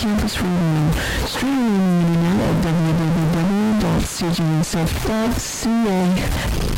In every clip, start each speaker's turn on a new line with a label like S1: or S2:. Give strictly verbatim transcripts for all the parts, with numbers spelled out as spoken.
S1: Campus Radio, streaming in and out at w w w dot c g s f dot c a.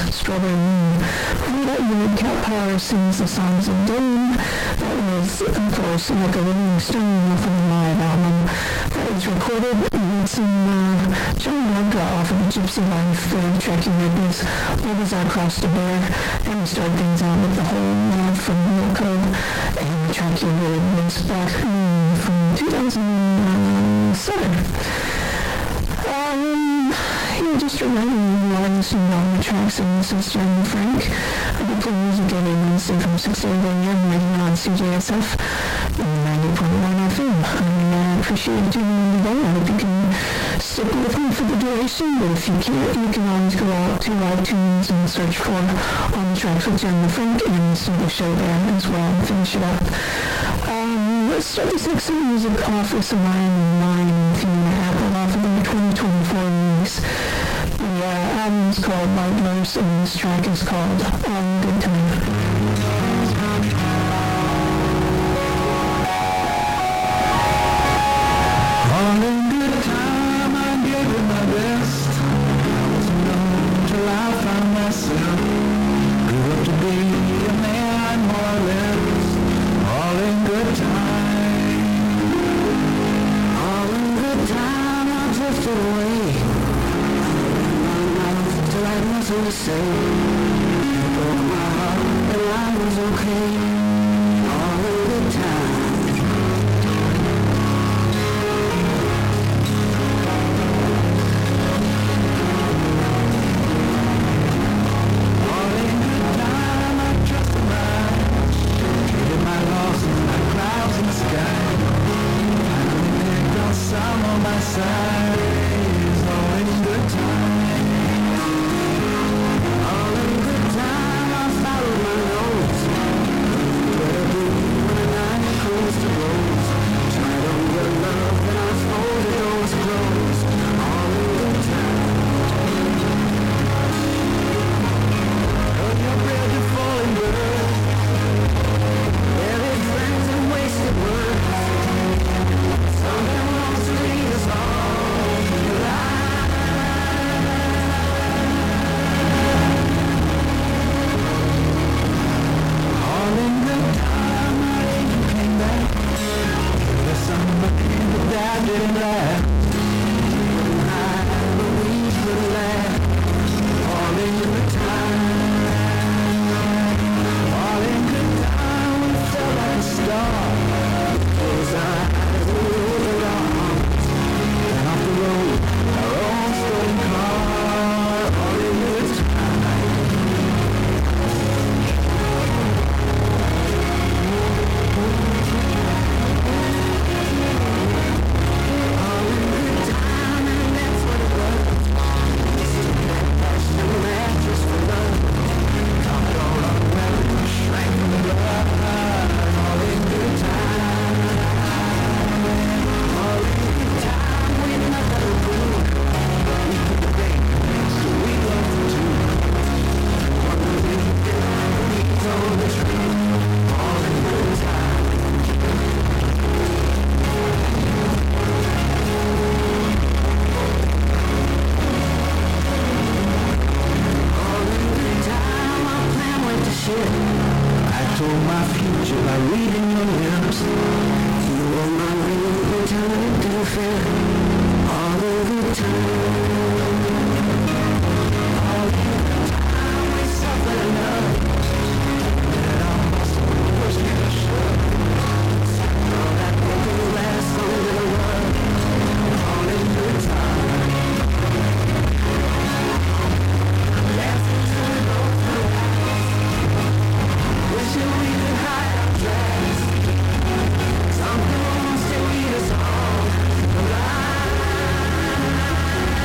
S1: Strawberry Moon. Before that, you had Cat Power sings The Songs of Doom. That was, of course, like a Rolling Stone off of the live album. That was recorded with some uh, John Landra off of the Gypsy Life. The track you heard was Love Is Our Cross to Bear. And we started things out with The Whole Love from Wilco. And the track you heard was Black Moon from two thousand seven. Um, yeah, just reminding you while listening to all the tracks, and this is Jeremy Frank. I do play music every Wednesday from six to eight a.m. right on C J S F ninety point one F M. I appreciate you tuning in today. I hope you can stick with me for the duration, but if you can't, you can always go out to iTunes and search for all the tracks with Jeremy Frank and listen to the show there as well and finish it up. Um, let's start this next music off with some Iron and Mine and Fiona Apple off of their twenty twenty-four release. The uh, album is called White Verse, and this track is called On Good Time.
S2: All in good time, I gave it my best. I wasn't known till I found myself. Grew up to be a man, more or less. All in good time. All in good time, I drifted away. My mouth till I had nothing to say. You broke my heart, and I was okay. All in good time. Some on my side is all in good time. All in good time, I follow my nose. What I do when the night comes to close. Tried on your love and I fold the doors closed. All in good time. Heard your bread to falling bird. Buried friends and wasted words. Something wants to lead us all alive. All in good time, my angel came back. There's somebody that didn't laugh. Couldn't hide, but we could laugh. All in good time. All in good time, we felt like a star. Close our eyes, we opened our arms. And off the road, our own stolen car. All in good time. All in good time, and that's what it was. Stood that passion mattress for love. Top it all up, well, it shrank from the blood. All in good time. All in good time, we had nothing to do. We took the bait, so we loved them too. What we did, we told the truth. All in good time. All in good time, our plan went to shit. I told my future by reading your lips. You were my ring when time didn't fit. All in good time. All in good time, we suffered enough. That our muscle was kind of shut. All that broken glass under the rug. All in good time. Laughing till we both collapsed. Wishing we could hide our tracks. Something wants to eat us all alive.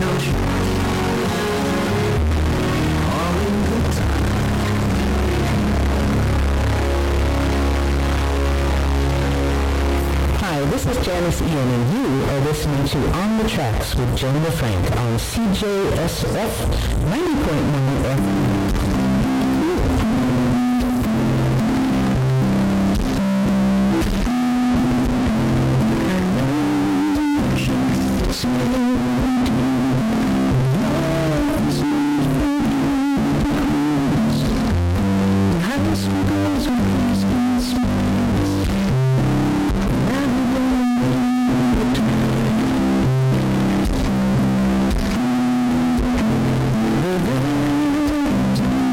S2: ocean, all in good time.
S3: Hi, this is Janice Ian, and you are listening to On the Tracks with Joan LaFranc on C J S F ninety point nine F M.
S2: The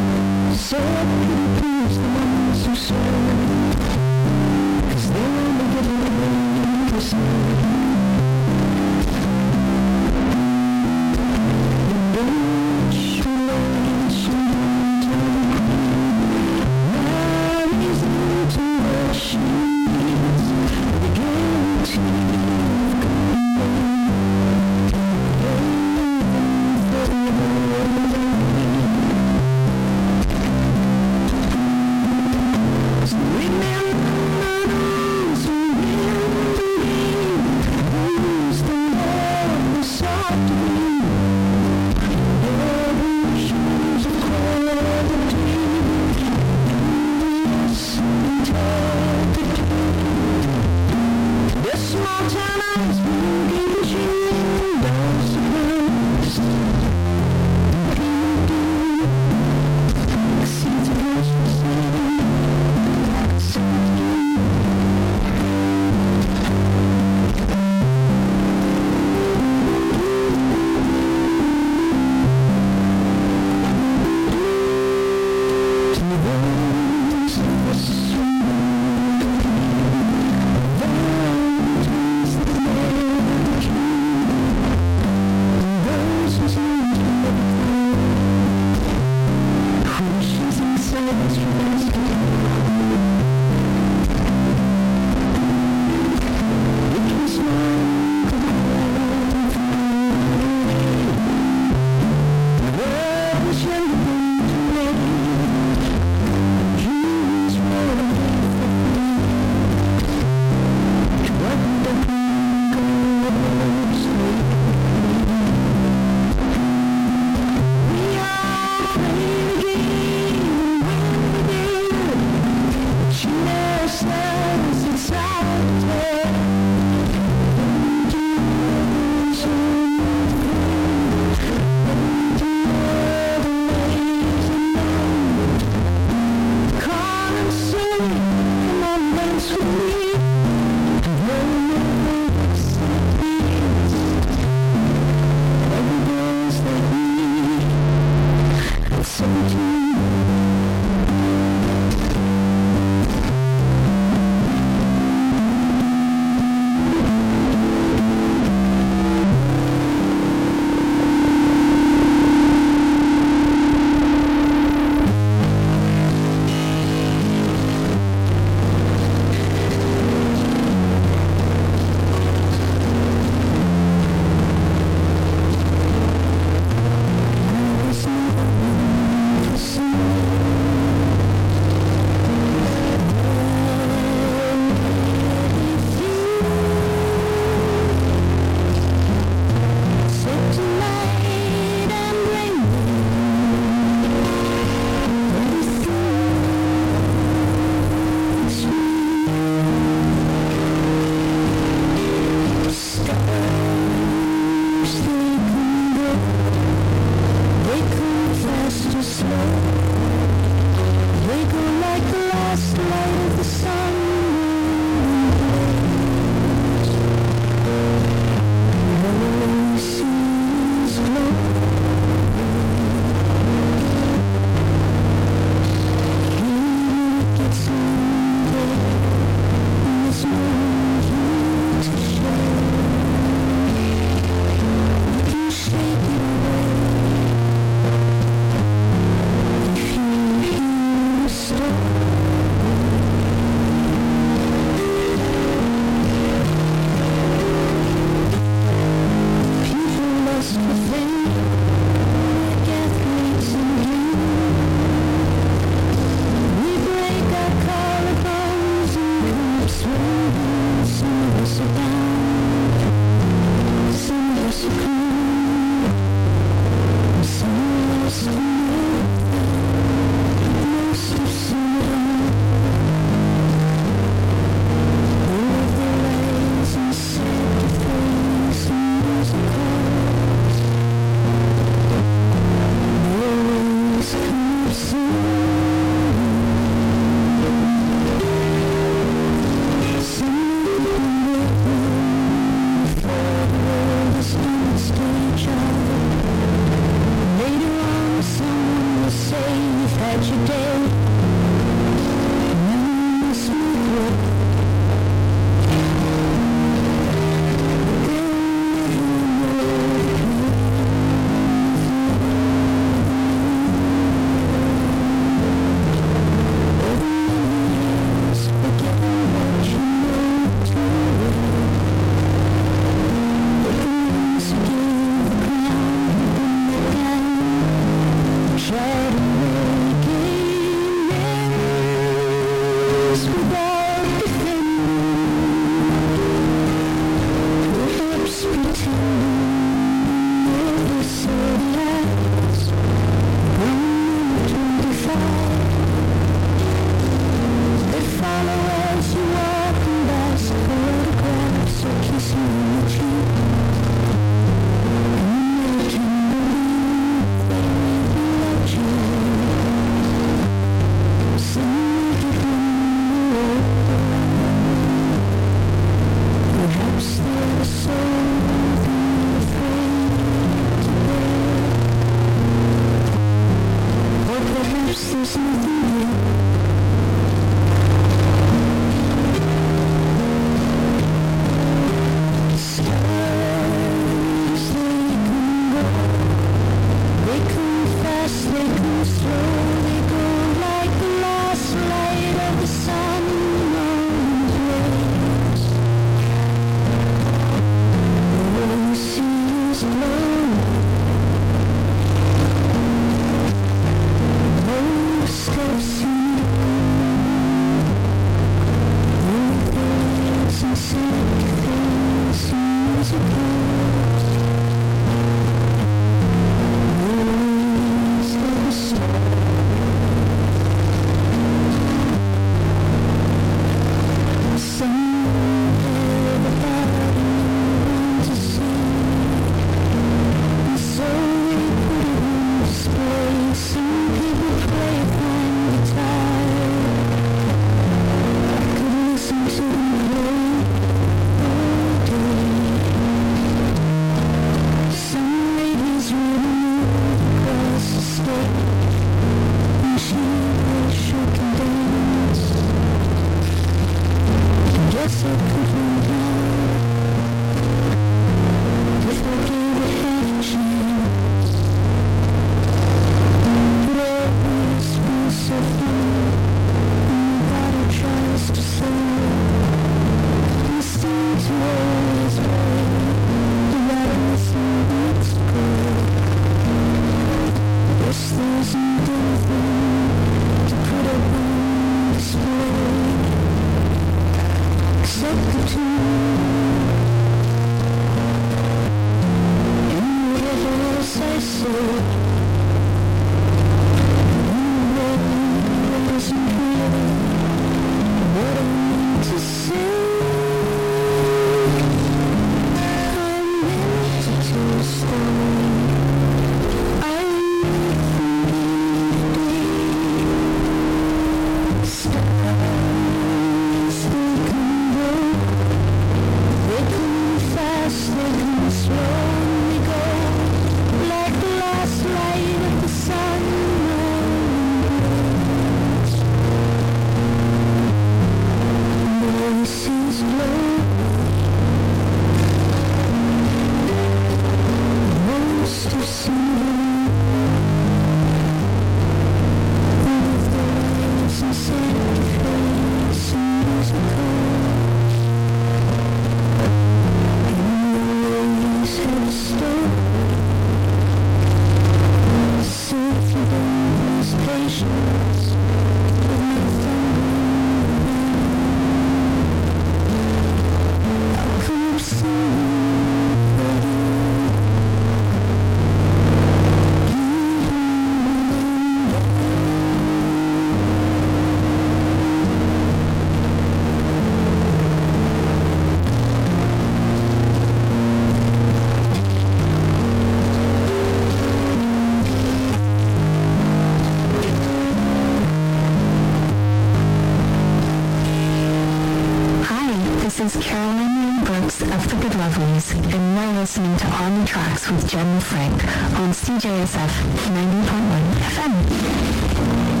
S1: This is Caroline Brooks of the Good Lovelies, and you're listening to On the Tracks with Jen Frank on C J S F ninety point one F M.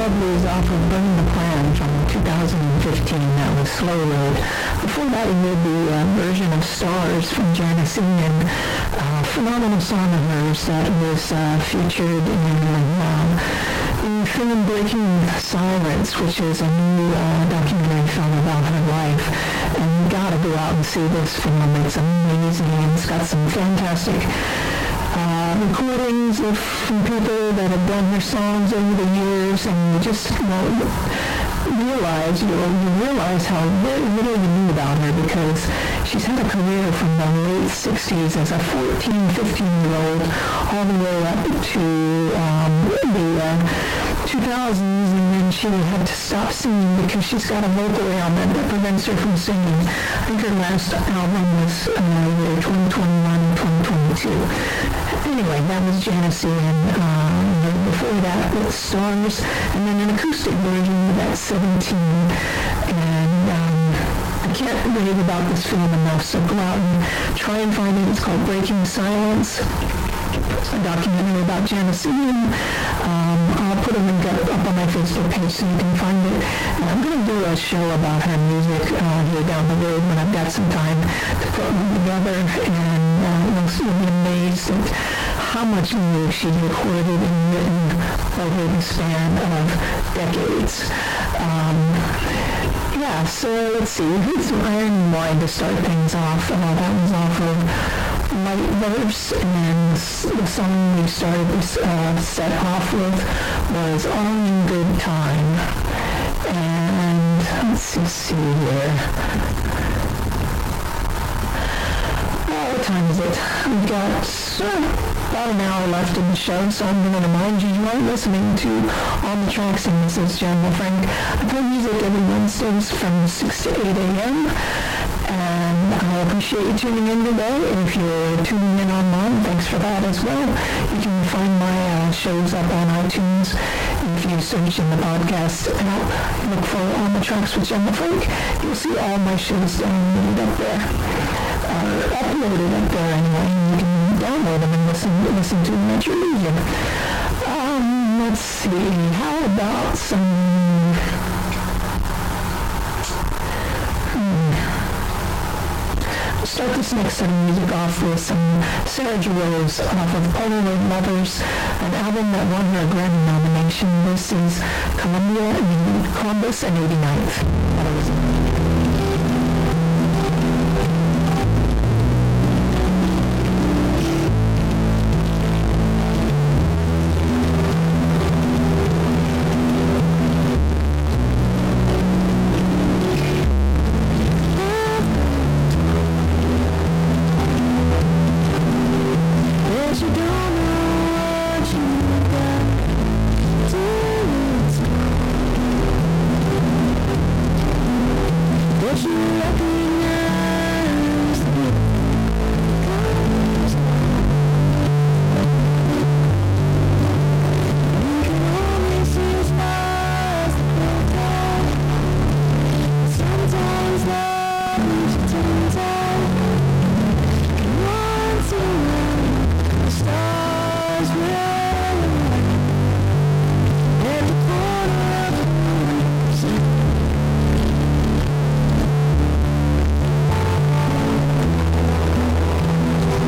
S1: Lovely is off of Burn the Plan from two thousand fifteen. That was Slow Road. Before that, we heard the uh, version of Stars from Janis Ian, a phenomenal song of hers that was uh, featured in um, the film Breaking Silence, which is a new uh, documentary film about her life. And you gotta go out and see this film. It's amazing. It's got some fantastic Uh, recordings of from people that have done her songs over the years, and you just you know, realize you, you realize how very little you knew about her, because she's had a career from the late sixties as a fourteen, fifteen year old all the way up to um, the uh, two thousands, and then she had to stop singing because she's got a vocal ailment that prevents her from singing. I think her last album was uh, twenty twenty-one and twenty twenty-two. Anyway, that was Janis Ian. Um, before that, with Stars, and then an acoustic version of that seventeen. And um, I can't rave about this film enough, so go out and try and find it. It's called Breaking Silence. It's a documentary about Janis Ian. Um, I'll put a link up, up on my Facebook page so you can find it. And I'm going to do a show about her music uh, here down the road when I've got some time to put them together, and uh, you'll, you'll be amazed at how much music she recorded and written over the span of decades. Um, yeah, so let's see. We heard some Iron and Wine to start things off. Uh, that was off of Light Verse, and the song we started this uh, set off with was All in Good Time. And let's see, see here. Oh, what time is it? We've got uh, about an hour left in the show, so I'm going to remind you you are listening to On the Tracks, and this is Jen LaFranc. I play music every Wednesdays from six to eight a.m. And I appreciate you tuning in today. If you're tuning in online, thanks for that as well. You can find my uh, shows up on iTunes. If you search in the podcast app, look for On the Tracks with Jen LaFranc, you'll see all my shows downloaded up there. Uh, uploaded up there anyway. You can download them and listen, listen to them at your leisure. Um, let's see. How about some... Start this next set of music off with some Sarah Jarosz off of Polaroid Lovers, an album that won her a Grammy nomination. This is Columbia and Columbus and eighty-ninth. That was